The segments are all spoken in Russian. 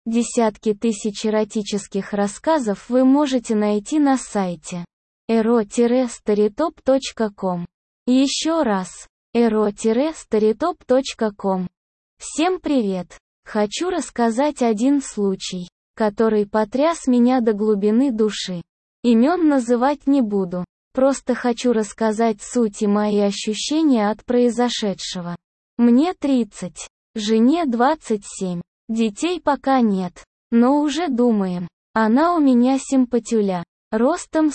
Десятки тысяч эротических рассказов вы можете найти на сайте ero-storytop.com. Еще раз, ero-storytop.com. Всем привет! Хочу рассказать один случай, который потряс меня до глубины души. Имен называть не буду, просто хочу рассказать суть и мои ощущения от произошедшего. Мне 30, жене 27, детей пока нет, но уже думаем. Она у меня симпатюля, ростом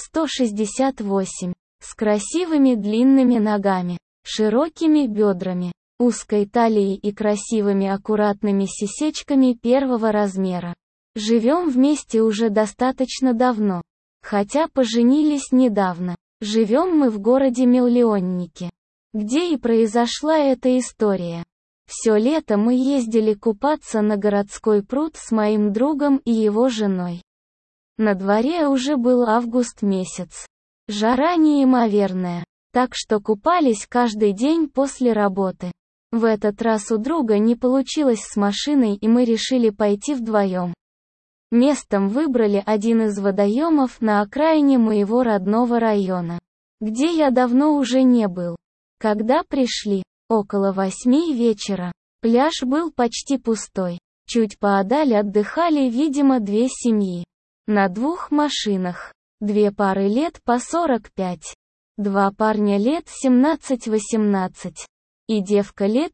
168, с красивыми длинными ногами, широкими бедрами, узкой талией и красивыми аккуратными сисечками первого размера. Живем вместе уже достаточно давно, хотя поженились недавно. Живем мы в городе-миллионнике, где и произошла эта история. Все лето мы ездили купаться на городской пруд с моим другом и его женой. На дворе уже был август месяц. Жара неимоверная, так что купались каждый день после работы. В этот раз у друга не получилось с машиной, и мы решили пойти вдвоем. Местом выбрали один из водоемов на окраине моего родного района, где я давно уже не был. Когда пришли, около 8 вечера, пляж был почти пустой. Чуть поодаль отдыхали, видимо, две семьи. На двух машинах. Две пары лет по 45. Два парня лет 17-18. И девка лет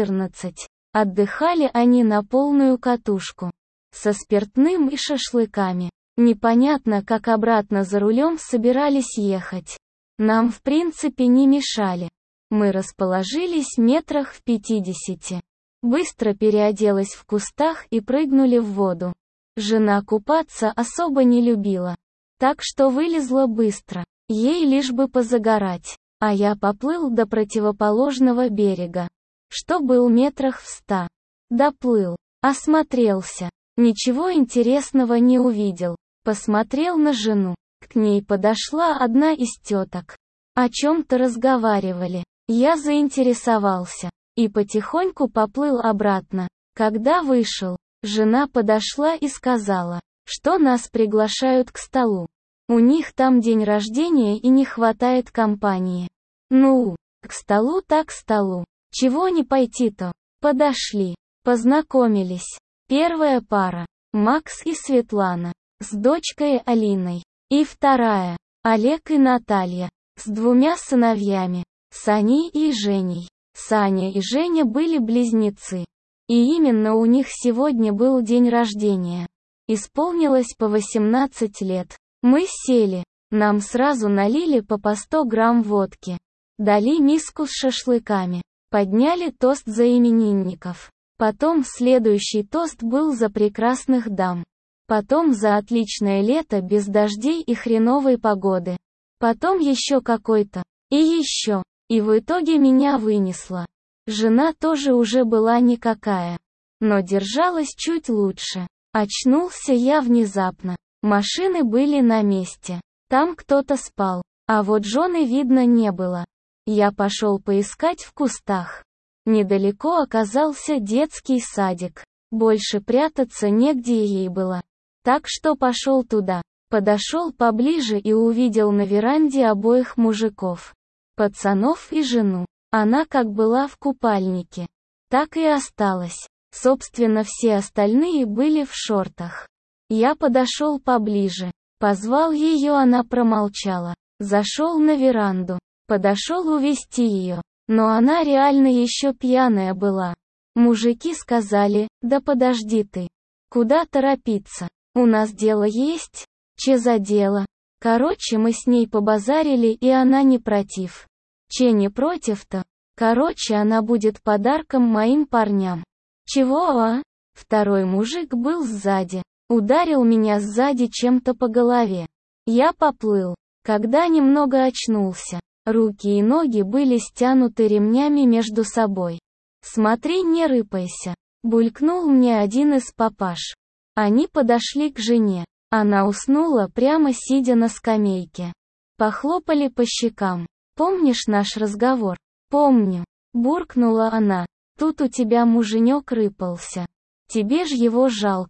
14. Отдыхали они на полную катушку. Со спиртным и шашлыками. Непонятно, как обратно за рулем собирались ехать. Нам в принципе не мешали. Мы расположились метрах в 50. Быстро переоделась в кустах и прыгнули в воду. Жена купаться особо не любила, так что вылезла быстро. Ей лишь бы позагорать. А я поплыл до противоположного берега, что был метрах в 100. Доплыл, осмотрелся. Ничего интересного не увидел. Посмотрел на жену. К ней подошла одна из теток. О чем-то разговаривали. Я заинтересовался. И потихоньку поплыл обратно. Когда вышел, жена подошла и сказала, что нас приглашают к столу. У них там день рождения и не хватает компании. Ну, к столу так к столу. Чего не пойти-то? Подошли. Познакомились. Первая пара. Макс и Светлана. С дочкой Алиной. И вторая. Олег и Наталья. С двумя сыновьями. Саней и Женей. Саня и Женя были близнецы. И именно у них сегодня был день рождения. Исполнилось по 18 лет. Мы сели. Нам сразу налили по 100 грамм водки. Дали миску с шашлыками. Подняли тост за именинников. Потом следующий тост был за прекрасных дам. Потом за отличное лето без дождей и хреновой погоды. Потом еще какой-то. И еще. И в итоге меня вынесло. Жена тоже уже была никакая. Но держалась чуть лучше. Очнулся я внезапно. Машины были на месте. Там кто-то спал. А вот жены видно не было. Я пошел поискать в кустах. Недалеко оказался детский садик. Больше прятаться негде ей было. Так что пошел туда. Подошел поближе и увидел на веранде обоих мужиков. Пацанов и жену. Она как была в купальнике, так и осталась. Собственно, все остальные были в шортах. Я подошел поближе. Позвал ее, она промолчала. Зашел на веранду. Подошел увести ее. Но она реально еще пьяная была. Мужики сказали, да подожди ты. Куда торопиться? У нас дело есть? Че за дело? Короче, мы с ней побазарили, и она не против. Че не против-то? Короче, она будет подарком моим парням. Чего, а? Второй мужик был сзади. Ударил меня сзади чем-то по голове. Я поплыл. Когда немного очнулся, руки и ноги были стянуты ремнями между собой. «Смотри, не рыпайся», — булькнул мне один из папаш. Они подошли к жене. Она уснула прямо сидя на скамейке. Похлопали по щекам. «Помнишь наш разговор?» «Помню», — буркнула она. «Тут у тебя муженек рыпался. Тебе ж его жалко».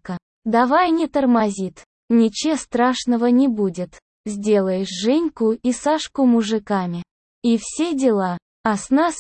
Давай, не тормозит. Ничего страшного не будет. Сделаешь Женьку и Сашку мужиками. И все дела. А с нас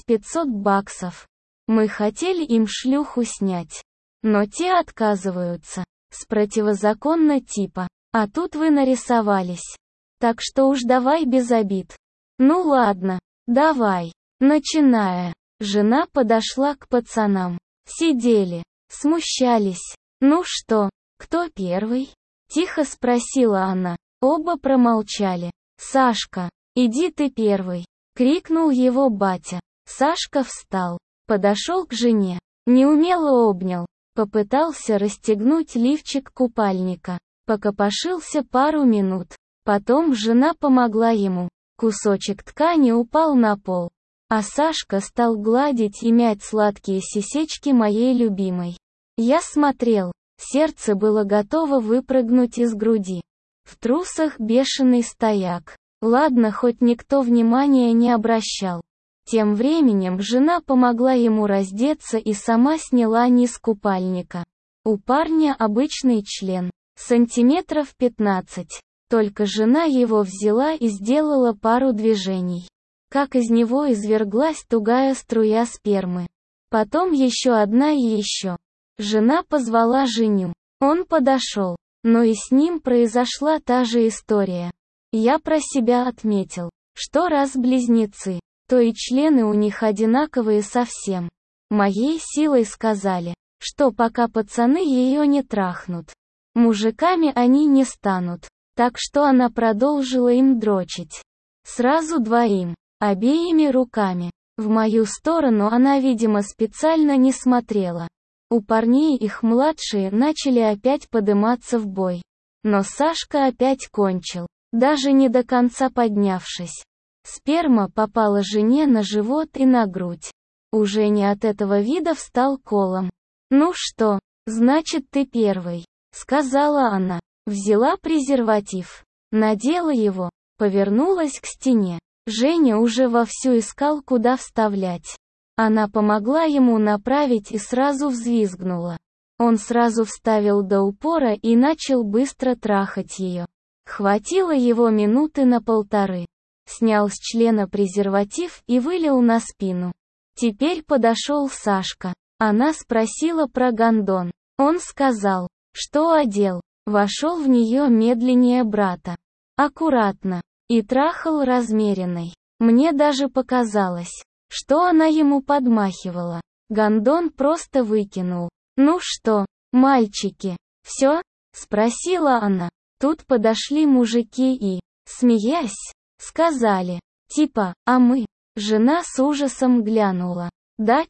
$500. Мы хотели им шлюху снять. Но те отказываются. С противозаконно типа. А тут вы нарисовались. Так что уж давай без обид. Ну ладно, давай. Начиная. Жена подошла к пацанам. Сидели. Смущались. Ну что, кто первый? Тихо спросила она. Оба промолчали. «Сашка, иди ты первый!» — крикнул его батя. Сашка встал, подошел к жене, неумело обнял, попытался расстегнуть лифчик купальника, покопошился пару минут. Потом жена помогла ему. Кусочек ткани упал на пол. А Сашка стал гладить и мять сладкие сисечки моей любимой. Я смотрел, сердце было готово выпрыгнуть из груди. В трусах бешеный стояк. Ладно, хоть никто внимания не обращал. Тем временем жена помогла ему раздеться и сама сняла низ купальника. У парня обычный член, сантиметров 15. Только жена его взяла и сделала пару движений. Как из него изверглась тугая струя спермы. Потом еще одна и еще. Жена позвала Женю. Он подошел. Но и с ним произошла та же история. Я про себя отметил, что раз близнецы, то и члены у них одинаковые совсем. Моей силой сказали, что пока пацаны ее не трахнут, мужиками они не станут. Так что она продолжила им дрочить. Сразу двоим, обеими руками. В мою сторону она, видимо, специально не смотрела. У парней их младшие начали опять подыматься в бой. Но Сашка опять кончил, даже не до конца поднявшись. Сперма попала жене на живот и на грудь. У Жени от этого вида встал колом. «Ну что, значит ты первый», — сказала она. Взяла презерватив, надела его, повернулась к стене. Женя уже вовсю искал, куда вставлять. Она помогла ему направить и сразу взвизгнула. Он сразу вставил до упора и начал быстро трахать ее. Хватило его минуты на 1,5. Снял с члена презерватив и вылил на спину. Теперь подошел Сашка. Она спросила про гондон. Он сказал, что одел. Вошел в нее медленнее брата. Аккуратно. И трахал размеренной. Мне даже показалось, что она ему подмахивала. Гондон просто выкинул. «Ну что, мальчики, все?» — спросила она. Тут подошли мужики и, смеясь, сказали, типа, а мы? Жена с ужасом глянула. Да,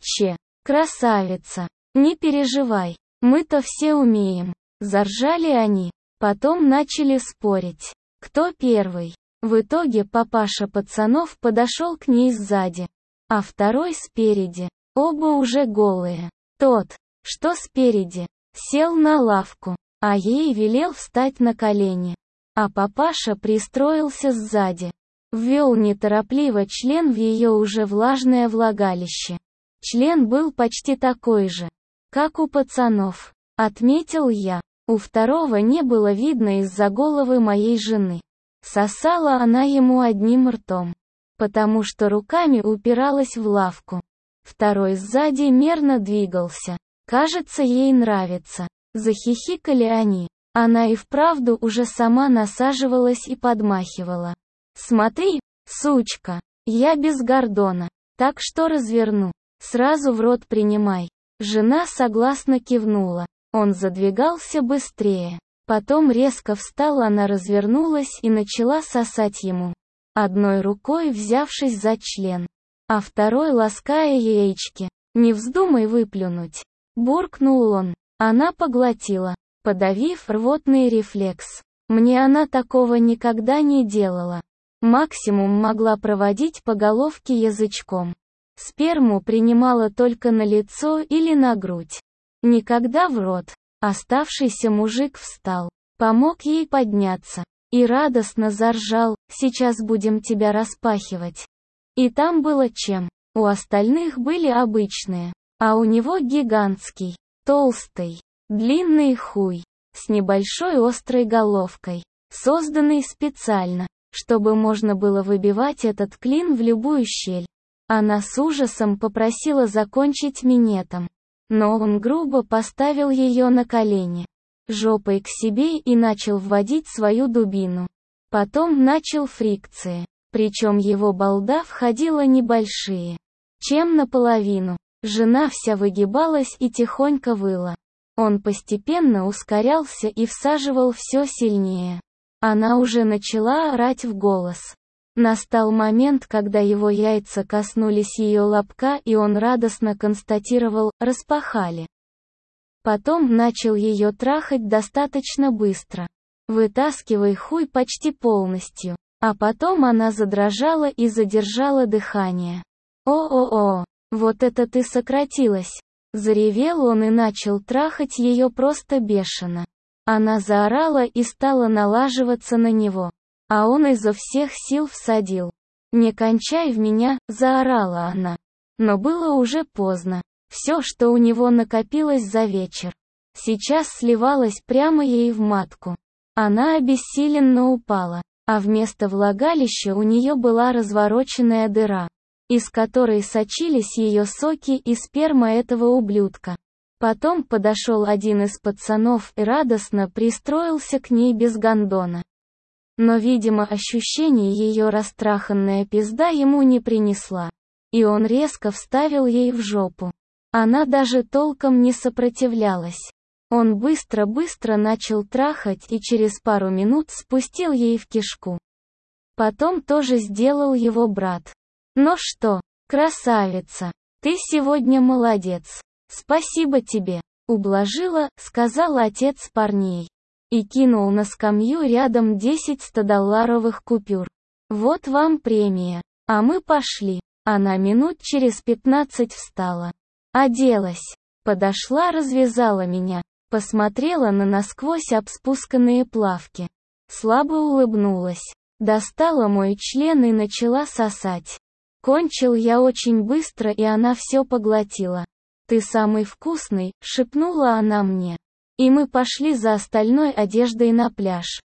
красавица, не переживай, мы-то все умеем. Заржали они. Потом начали спорить. Кто первый? В итоге папаша пацанов подошел к ней сзади, а второй спереди. Оба уже голые. Тот, что спереди, сел на лавку, а ей велел встать на колени. А папаша пристроился сзади. Ввел неторопливо член в ее уже влажное влагалище. Член был почти такой же, как у пацанов, отметил я. У второго не было видно из-за головы моей жены. Сосала она ему одним ртом, потому что руками упиралась в лавку. Второй сзади мерно двигался. Кажется, ей нравится. Захихикали они. Она и вправду уже сама насаживалась и подмахивала. «Смотри, сучка, я без гордона, так что разверну. Сразу в рот принимай». Жена согласно кивнула. Он задвигался быстрее. Потом резко встала, она развернулась и начала сосать ему. Одной рукой взявшись за член, а второй лаская яички. «Не вздумай выплюнуть», — буркнул он. Она поглотила, подавив рвотный рефлекс. Мне она такого никогда не делала. Максимум могла проводить по головке язычком. Сперму принимала только на лицо или на грудь. Никогда в рот. Оставшийся мужик встал, помог ей подняться и радостно заржал: «Сейчас будем тебя распахивать». И там было чем. У остальных были обычные, а у него гигантский, толстый, длинный хуй. с небольшой острой головкой, созданный специально, чтобы можно было выбивать этот клин в любую щель. Она с ужасом попросила закончить минетом, но он грубо поставил ее на колени, жопой к себе и начал вводить свою дубину. Потом начал фрикции, причем его балда входила небольшие, чем наполовину. Жена вся выгибалась и тихонько выла. Он постепенно ускорялся и всаживал все сильнее. Она уже начала орать в голос. Настал момент, когда его яйца коснулись ее лобка, и он радостно констатировал: распахали. Потом начал ее трахать достаточно быстро, вытаскивая хуй почти полностью. А потом она задрожала и задержала дыхание. «О-о-о, вот это ты сократилась!» Заревел он и начал трахать ее просто бешено. Она заорала и стала налаживаться на него. А он изо всех сил всадил. «Не кончай в меня!» – заорала она. Но было уже поздно. Все, что у него накопилось за вечер, сейчас сливалось прямо ей в матку. Она обессиленно упала, а вместо влагалища у нее была развороченная дыра, из которой сочились ее соки и сперма этого ублюдка. Потом подошел один из пацанов и радостно пристроился к ней без гондона. Но, видимо, ощущение ее растраханная пизда ему не принесла, и он резко вставил ей в жопу. Она даже толком не сопротивлялась. Он быстро-быстро начал трахать и через пару минут спустил ей в кишку. Потом тоже сделал его брат. «Ну что, красавица, ты сегодня молодец. Спасибо тебе», — ублажила, сказал отец парней. И кинул на скамью рядом 10 100-долларовых купюр. «Вот вам премия. А мы пошли». Она минут через 15 встала. Оделась. Подошла, развязала меня. Посмотрела на насквозь обспусканные плавки. Слабо улыбнулась. Достала мой член и начала сосать. Кончил я очень быстро, и она все поглотила. «Ты самый вкусный», — шепнула она мне. И мы пошли за остальной одеждой на пляж.